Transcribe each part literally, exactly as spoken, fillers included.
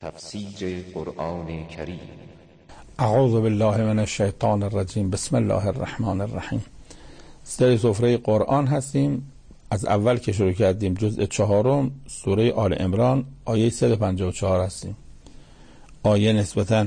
تفسیر قرآن کریم. اعوذ بالله من الشیطان الرجیم. بسم الله الرحمن الرحیم. سر سفره قرآن هستیم. از اول که شروع کردیم جزء چهارم سوره آل عمران آیه صد و پنجاه و چهار هستیم. آیه نسبتاً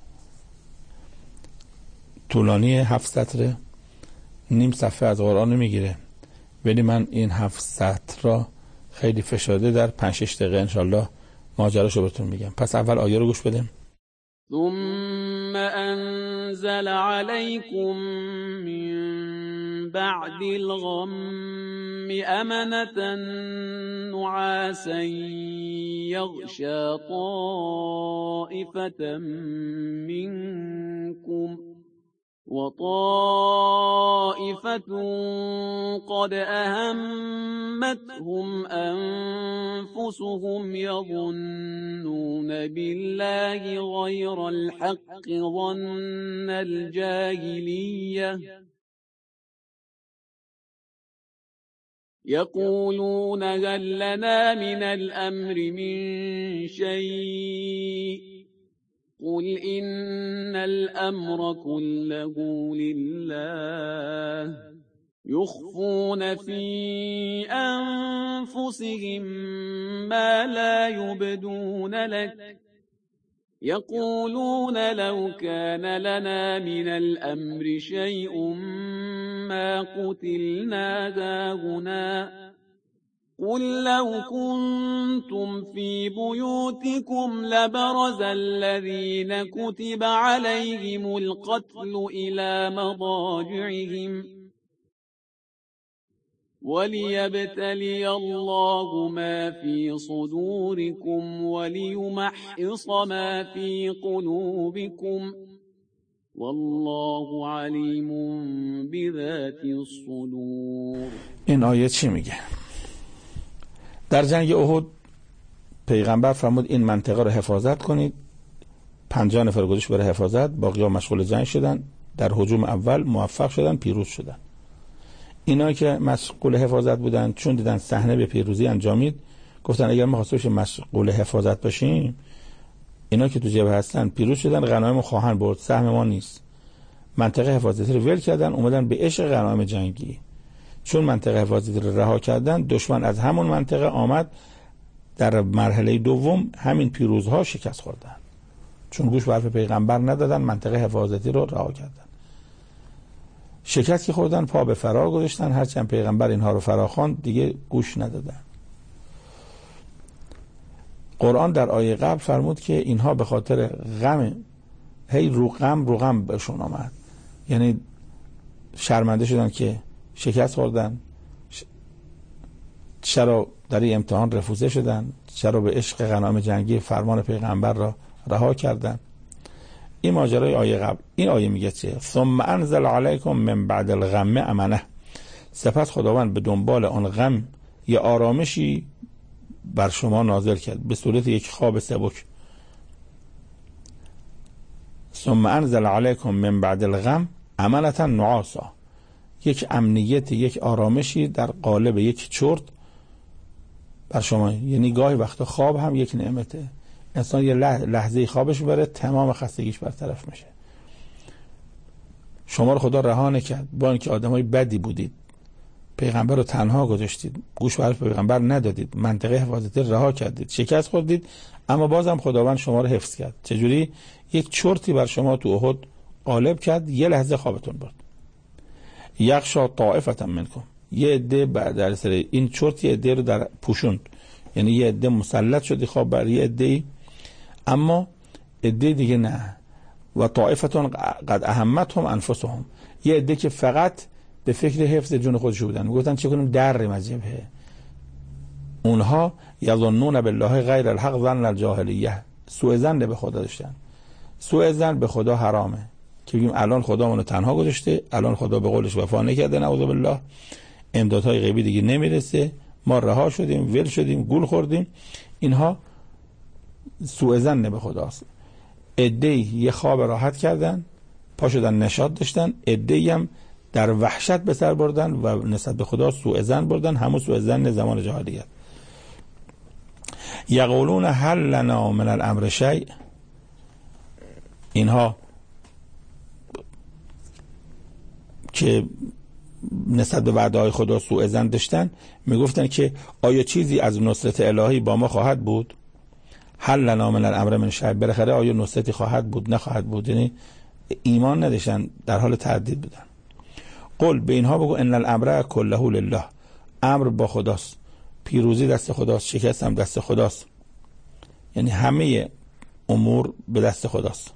طولانی، هفت سطره، نیم صفحه از قرآن میگیره، ولی من این هفت سطر را خیلی فشرده در پنج شش دقیقه انشالله ماجراشو بهتون میگم. پس اول آیه رو گوش بدیم. ثم انزل عليكم من بعد الغم امنة نعاسا يغشى طائفة منكم وطائفة قد أهمتهم أنفسهم يظنون بالله غير الحق ظن الجاهلية يقولون هل لنا من الأمر من شيء قل إن الأمر كله لله يخفون في أنفسهم ما لا يبدون لك يقولون لو كان لنا من الأمر شيء ما قتلنا هاهنا قل لو كنتم في بيوتكم لبرز الذين كتب عليهم القتل إلى مضاجعهم وليبتلي الله ما في صدوركم وليمحص ما في قلوبكم والله عليم بذات الصدور. این آیه چی میگه؟ در جنگ احد پیغمبر فرمود این منطقه رو حفاظت کنید. پنجاه نفر گذاشت برای حفاظت، باقی‌ها مشغول جنگ شدن. در هجوم اول موفق شدن، پیروز شدن. اینا که مشغول حفاظت بودن چون دیدن صحنه به پیروزی انجامید، گفتن اگر ما خواسته مشغول حفاظت باشیم، اینا که تو جبهه هستن پیروز شدن، غنایم خواهن برد، سهم ما نیست. منطقه حفاظتی رو ول کردن، اومدن به عشق غنایم جنگی. چون منطقه حفاظتی رو رها کردن، دشمن از همون منطقه آمد. در مرحله دوم همین پیروزها شکست خوردن، چون گوش به حرف پیغمبر ندادن، منطقه حفاظتی رو رها کردن. شکست که خوردن پا به فرار گذاشتن، هرچند پیغمبر اینها رو فراخواند دیگه گوش ندادن. قرآن در آیه قبل فرمود که اینها به خاطر غم، هی رو غم رو غم بهشون آمد، یعنی شرمنده شدن که شکست خوردن، چرا در این امتحان رفوزه شدن، چرا به عشق غنایم جنگی فرمان پیغمبر را رها کردن. این ماجرای آیه قبل. این آیه میگه چه؟ ثم انزل علیکم من بعد الغم امنه. سپس خداوند به دنبال آن غم یا آرامشی بر شما نازل کرد به صورت یک خواب سبک. ثم انزل علیکم من بعد الغم امنه نعاسا. یک امنیت، یک آرامشی در قالب یک چرت بر شما. یعنی گاهی وقتا خواب هم یک نعمته. انسان یه لحظه خوابش بره تمام خستگیش برطرف میشه. شما رو خدا رها نکرد، با اینکه آدمای بدی بودید، پیغمبر رو تنها گذاشتید، گوش به حرف پیغمبر ندادید، منطقه حفاظتی رها کردید، شکست خوردید، اما بازم خداوند شما رو حفظ کرد. چجوری؟ یک چرتی بر شما تو احد غالب کرد، یه لحظه خوابتون برد. یغشی طائفة منکم. یه عده در سر این چرت یه عده رو در پوشوند، یعنی یه عده مسلط شدی خواب بر یه عده، اما عده دیگه نه. و طائفة قد اهمتهم انفسهم. یه عده که فقط به فکر حفظ جون خودش بودن، میگفتن چه کنیم دریم از جبهه. اونها یظنون بالله غیر الحق ظن الجاهلیه. سوء ظن به خدا داشتن. سوء ظن به خدا حرامه که بگیم الان خدا منو تنها گذاشته، الان خدا به قولش وفا نکرده، نعوذ بالله، امدادهای غیبی دیگه نمیرسه، ما رها شدیم، ول شدیم، گول خوردیم. اینها سوء ظن به خداست. عده‌ای یه خواب راحت کردن، پا شدن نشاط داشتن، عده‌ای هم در وحشت به سر بردن و نسبت به خدا سوء ظن بردن، همون سوء ظن زمان جاهلیت. یقولون هل لنا من الامر شیء، اینها که نسبت به وعده‌های خدا سوء ظن داشتن میگفتن که آیا چیزی از نصرت الهی با ما خواهد بود؟ هل لنا من الامر من شیء، بالاخره آیا نصرتی خواهد بود نخواهد بود؟ یعنی ایمان نداشتن، در حال تردید بودن. قل به اینها بگو ان الامر کله لله، امر با خداست، پیروزی دست خداست، شکست هم دست خداست، یعنی همه امور به دست خداست.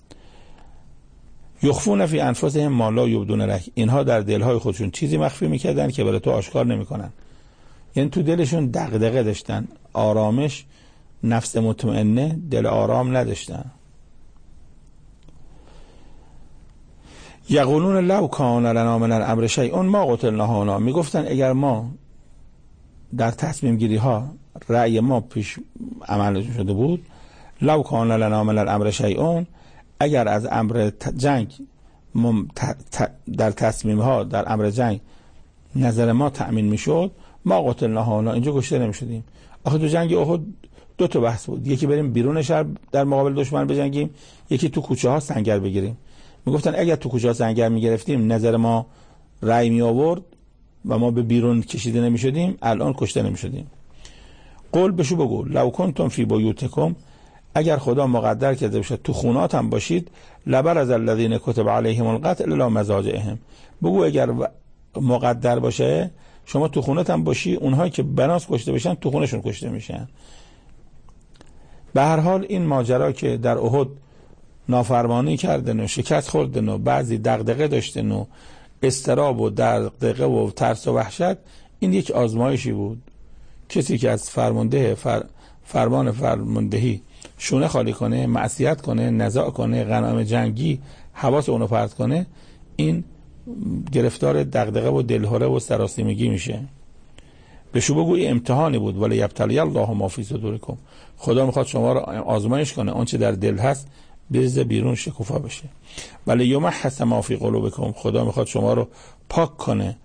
یخفون فی انفسهم ما لا یبدون لک، اینها در دلهای خودشون چیزی مخفی میکردن که برای تو آشکار نمیکنن. یعنی تو دلشون دغدغه داشتن، آرامش، نفس مطمئنه، دل آرام نداشتن. یقولون لو کان لنا من الامر شیء ما قتلنا هنا، میگفتن اگر ما در تصمیم گیری ها رأی ما پیش عمل شده بود، لو کان لنا من الامر شیء، اگر از امر جنگ در تصمیم ها در امر جنگ نظر ما تأمین میشد، ما قتلنا هنا، اینجا کشته نمیشدیم. آخه تو جنگ احد دو تا بحث بود، یکی بریم بیرون شهر در مقابل دشمن بجنگیم، یکی تو کوچه ها سنگر بگیریم. میگفتن اگر تو کوچه ها سنگر میگرفتیم نظر ما رأی می آورد و ما به بیرون کشیده نمیشدیم، الان کشته نمیشدیم. قول بشو بگو لو کنتم فی بیوتکم، اگر خدا مقدر کرده باشد تو خونات هم باشید، لبرز الذین کتب علیهم القتل الی مضاجعهم، بگو اگر مقدر باشه شما تو خونات هم باشی، اونهایی که بناس کشته بشن تو خونشون کشته میشن. به هر حال این ماجرا که در احد نافرمانی کردن و شکست خوردن و بعضی دغدغه داشتن و استراب و دغدغه و ترس و وحشت، این یک آزمایشی بود. کسی که از فرمانده فر فرمان فرماندهی شونه خالی کنه، معصیت کنه، نزاع کنه، غنایم جنگی حواس اونو پرت کنه، این گرفتار دغدغه و دلهره و سراسیمگی میشه. بهشو بگو این امتحانی بود، ولی یبتلی الله ما فی صدورکم، خدا میخواد شما رو آزمایش کنه، آنچه در دل هست بریزه بیرون، شکوفا بشه. ولی یمحص ما فی قلوبکم، خدا میخواد شما رو پاک کنه.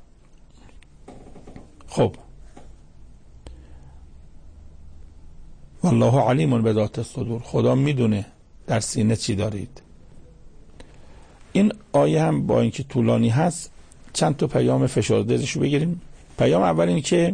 خب والله علیم بذات الصدور، خدا میدونه در سینه چی دارید. این آیه هم با اینکه طولانی هست چند تا پیام فشرده ازشو بگیریم. پیام اول این که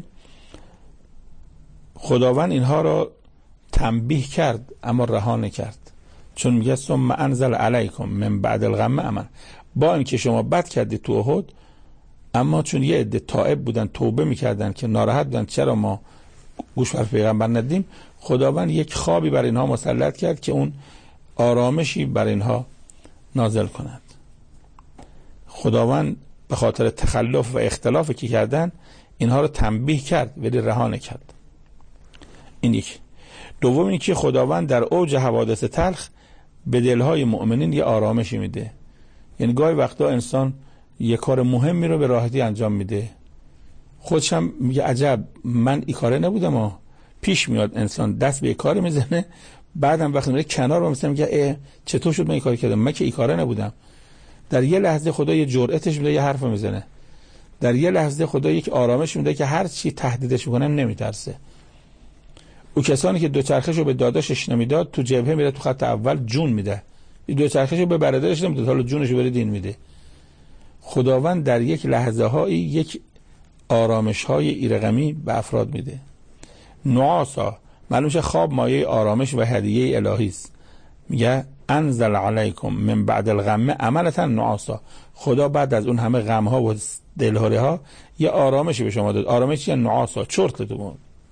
خداوند اینها را تنبیه کرد اما رها نکرد، چون میگه ثم انزل علیکم من بعد الغم امن، با اینکه شما بد کردید تو احد، اما چون یه عده تائب بودن، توبه میکردن که ناراحت بودن چرا ما گوش بر پیغمبر ندیم، خداوند یک خوابی بر اینها مسلط کرد که اون آرامشی بر اینها نازل کند. خداوند به خاطر تخلف و اختلافی که کردن اینها رو تنبیه کرد ولی رها نکرد. این یک. دوم این که خداوند در اوج حوادث تلخ به دلهای مؤمنین یه آرامشی میده. یعنی گاهی وقتا انسان یه کار مهمی رو به راحتی انجام میده، خودش هم میگه عجب من این کاره نبودم ها. پیش میاد انسان دست به یک کار میزنه، بعدم وقتی میره کنار و مثلا میگه چطور شد من این کاری کردم، من که این کاره نبودم. در یه لحظه خدا یه جرأتش میده، یه حرف میزنه. در یه لحظه خدا یک آرامش میده که هر چی تهدیدش میکنن نمیترسه. او کسانی که دو چرخشو به داداشش نمیداد، تو جبهه میره تو خط اول جون میده. این دو چرخشو به برادرش نمیداد، حالا جونشو بره دین میده. خداوند در یک لحظه هایی یک آرامش های ایرغمی به افراد میده. نعاسا، معلوم شه خواب مایه آرامش و هدیه الهی است. میگه انزل علیکم من بعد الغم عملتا نعاسا، خدا بعد از اون همه غم ها و دلهره ها یه آرامشی به شما داد. آرامش یه نعاسا، چرت دو.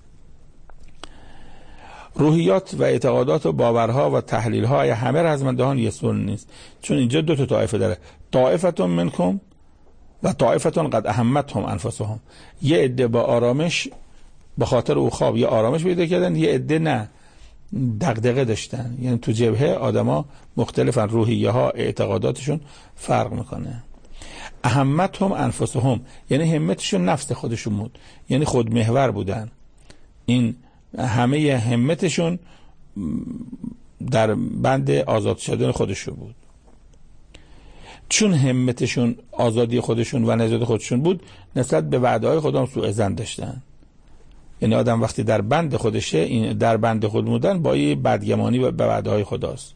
روحیات و اعتقادات و باورها و تحلیل های همه رزمندهان یسون نیست، چون اینجا دو تا طایفه داره، طایفتون منکم و طایفتون قد اهمتهم انفسهم. یه عده با آرامش به خاطر او خواب یه آرامش پیدا کردن، یه عده نه، دغدغه داشتن. یعنی تو جبهه آدما مختلفن، روحیه ها اعتقاداتشون فرق میکنه. اهمتهم انفسهم یعنی همتشون نفس خودشون بود، یعنی خودمحور بودن. این همه همتشون در بند آزاد شدن خودشون بود. چون همتشون آزادی خودشون و نجات خودشون بود، نسبت به وعده‌های خدا سوء ظن داشتن. یعنی آدم وقتی در بند خودشه، این در بند خود بودن با یه بدگمانی به وعده‌های خداست.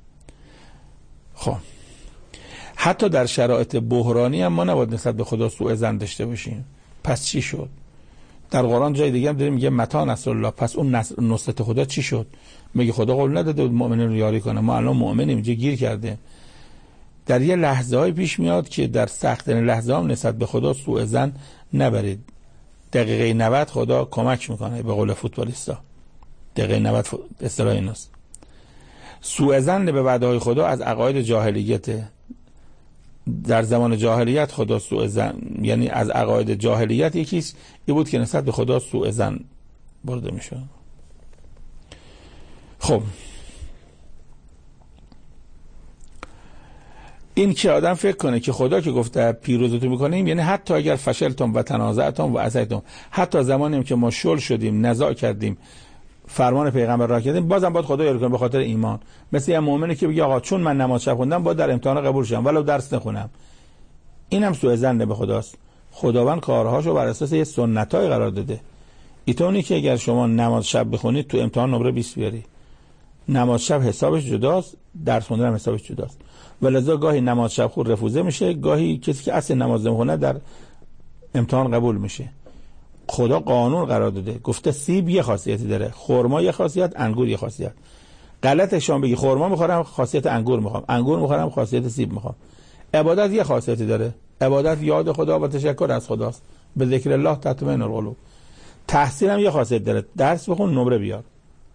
خب حتی در شرایط بحرانی هم ما نباید نسبت به خدا سوء ظن داشته باشیم. پس چی شد؟ در قرآن جای دیگه هم داریم میگه متی نصر الله. پس اون نصرت خدا چی شد؟ میگه خدا قول نداده بود مؤمنین رو یاری کنه، ما الان مؤمنیم، اینجا گیر کرده. در یه لحظه های پیش میاد که در سخت‌ترین لحظه هم نسبت به خدا سوء ظن نبرید. دقیقه نود خدا کمک میکنه، به قول فوتبالیستا دقیقه نود اصطلاح ایناست. سوء ظن به وعده‌های خدا از عقاید جاهلیته. در زمان جاهلیت خدا سوء ظن، یعنی از عقاید جاهلیت یکیش این بود که نسبت به خدا سوء ظن برده میشه. خب این که آدم فکر کنه که خدا که گفته پیروزتون میکنیم، یعنی حتی اگر فشلتم و تنازعتم و عصیتم، حتی زمانی که ما شل شدیم، نزاع کردیم، فرمان پیغمبر را کردیم، بازم باید خدا یاری کنه به خاطر ایمان. مثل یه مؤمنی که بگه آقا چون من نماز شب خوندم باید در امتحان قبول شم ولو درس نخونم. این هم سوء ظن به خداست. خداوند کارهاشو بر اساس یه سنتای قرار داده. ایتونی که اگر شما نماز شب بخونید تو امتحان نمره بیست بیاری، نماز شب حسابش جداست، درس خوندن هم حسابش جداست. ولذا گاهی نماز شب خود رفوزه میشه، گاهی کسی که اصلا نماز نمیخونه در امتحان قبول میشه. خدا قانون قرار داده، گفته سیب یه خاصیتی داره، خرما یه خاصیت، انگور یه خاصیت. غلطش شما بگی خرما میخورم خاصیت انگور میخوام، انگور میخورم خاصیت سیب میخوام. عبادت یه خاصیتی داره، عبادت یاد خدا و تشکر از خداست. به ذکر الله تطمئن القلوب. تحصیل هم یه خاصیت داره، درس بخون نمره بیار.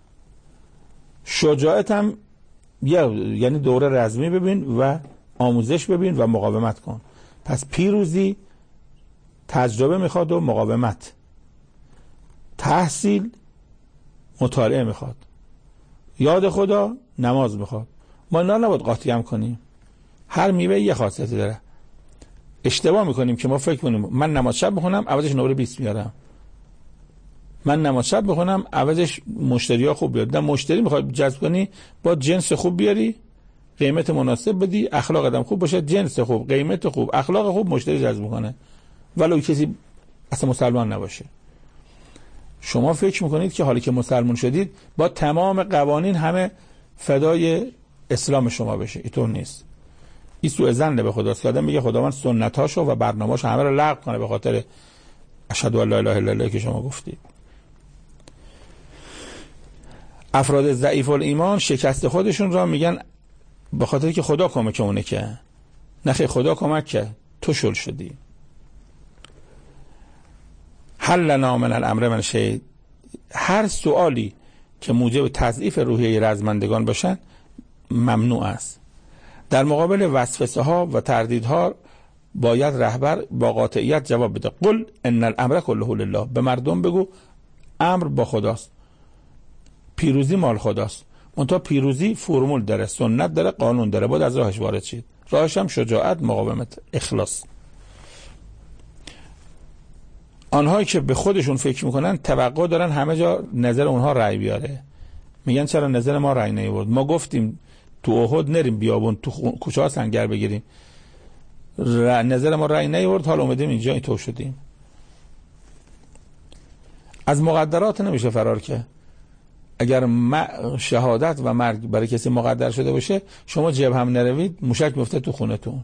شجاعت هم یعنی دوره رزمی ببین و آموزش ببین و مقاومت کن. پس پیروزی تجربه میخواد و مقاومت. تحصیل مطالعه میخواد. یاد خدا نماز میخواد. ما اینا نباید قاطی هم کنیم. هر میوه یه خاصیتی داره. اشتباه میکنیم که ما فکر کنیم من نماز شب بخونم عوضش نمره بیست میارم، من نماز شب بخونم عوضش مشتری‌ها خوب بیاد. نه، مشتری میخواد جذب کنی با جنس خوب بیاری، قیمت مناسب بدی، اخلاقت هم خوب باشه، جنس خوب، قیمت خوب، اخلاق خوب، مشتری جذب میکنه ولو کسی اصلا مسلمان نباشه. شما فکر میکنید که حالی که مسلمان شدید با تمام قوانین همه فدای اسلام شما بشه. اینطور نیست. این سوء ظن به خداست که آدم میگه خداوند سنتاشو و برنامه‌اشو همه رو لغو کنه به خاطر اشهد ان لا اله الا الله که شما گفتید. افراد ضعیف الایمان شکست خودشون را میگن به خاطر که خدا کمکمونه که نه خیر، خدا کمک که تو شل شدی. هل لنا من الامر من شیء. هر سوالی که موجب تضعیف روحیه رزمندگان باشن ممنوع است. در مقابل وسوسه ها و تردیدها باید رهبر با قاطعیت جواب بده. قل ان الامر كله لله. به مردم بگو امر با خداست، پیروزی مال خداست. منتها پیروزی فرمول داره، سنت داره، قانون داره، باید از راهش وارد شید. راهش هم شجاعت، مقاومت، اخلاص. آنهایی که به خودشون فکر میکنن توقع دارن همه جا نظر اونها رأی بیاره. میگن چرا نظر ما رأی نیاورد؟ ما گفتیم تو احد نریم بیابون تو کوچه ها سنگر بگیریم، نظر ما رأی نیاورد، حالا اومدیم اینجا اینطور شدیم. از مقدرات نمیشه فرار که. اگر شهادت و مرگ برای کسی مقدر شده باشه، شما جبهه هم نروید موشک میفته تو خونتون.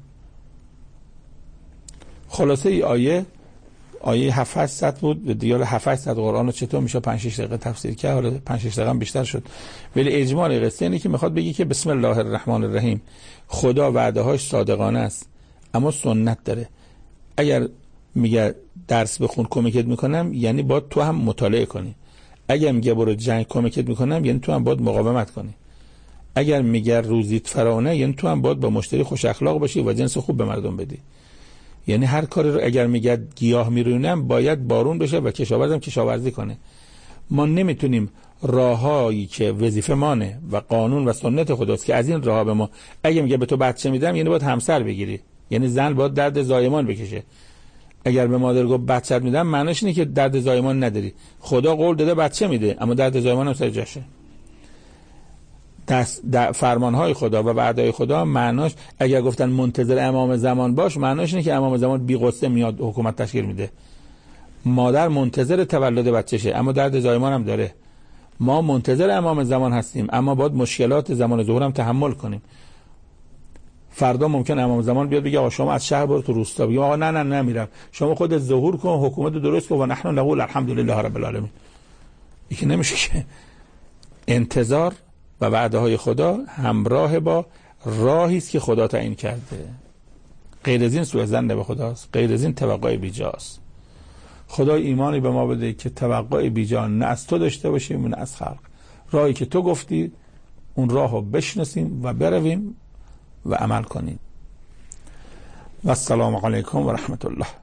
خلاصه ای آیه آیه هفت هشت بود دیگه، هفت هشت قرآن رو چطور میشه پنج شش دقیقه تفسیر کرد؟ حالا پنج شش دقیقه بیشتر شد. ولی اجمال قصه اینه که میخواد بگی که بسم الله الرحمن الرحیم، خدا وعده هاش صادقانه است اما سنت داره. اگر میگه درس بخون کمکت میکنم، یعنی باید تو هم مطالعه کنی. اگر میگه برو جنگ کمکت میکنم، یعنی تو هم باید مقاومت کنی. اگر میگه روزیت فراونه، یعنی تو هم باید با مشتری خوش اخلاق باشی و جنس خوب به مردم بدی. یعنی هر کاری رو اگر میگه گیاه میرونم باید بارون بشه و کشاورزم کشاورزی کنه. ما نمیتونیم راههایی که وظیفه مانه و قانون و سنت خداست که از این راه به ما، اگه میگه به تو بچه میدم یعنی باید همسر بگیری، یعنی زن باید درد زایمان بکشه. اگر به مادر گفت بچه‌ت میدم معنیش اینه که درد زایمان نداری. خدا قول داده بچه میده اما درد زایمان هم سر جاشه. دست فرمانهای خدا و وعده‌های خدا معناش، اگر گفتن منتظر امام زمان باش، معناش اینه که امام زمان بی غصه میاد حکومت تشکیل میده. مادر منتظر تولد بچه‌شه اما درد زایمان هم داره. ما منتظر امام زمان هستیم اما باید مشکلات زمان ظهور هم تحمل کنیم. فردا ممکن امام زمان بیاد بگه آقا شما از شهر برو تو روستا، بگه آقا نه نه نمیرم، شما خودت ظهور کن، حکومت درست کن و نحن نقول الحمدلله رب العالمین. این نمیشه که. انتظار و وعده های خدا همراه با راهی است که خدا تعیین کرده. غیر از این سوء ظن به خداست، غیر از این توقع بیجاست. خدا ایمانی به ما بده که توقع بیجا نه از تو داشته باشیم نه از خلق. راهی که تو گفتی اون راهو بشناسیم و برویم و عمل کنیم. و السلام علیکم و رحمت الله.